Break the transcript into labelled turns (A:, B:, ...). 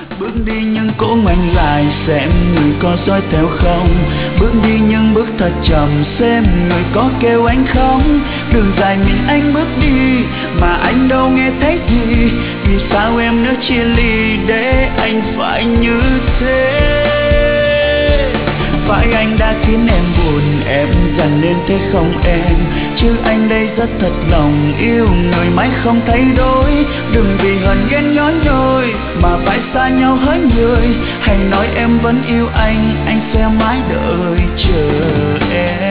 A: Bước đi nhưng cố ngoảnh lại xem người có dõi theo không. Bước đi nhưng bước thật chậm xem người có kêu anh không. Đường dài mình anh bước đi mà anh đâu nghe thấy gì. Vì sao em nỡ chia ly để anh phải như thế? Phải anh đã khiến em buồn, em dần nên thế không em? Chứ anh đây rất thật lòng yêu người mãi không thay đổi. Đừng vì hờn ghen nhói nhoi mà phải xa nhau hết người. Hãy nói em vẫn yêu anh sẽ mãi đợi chờ em.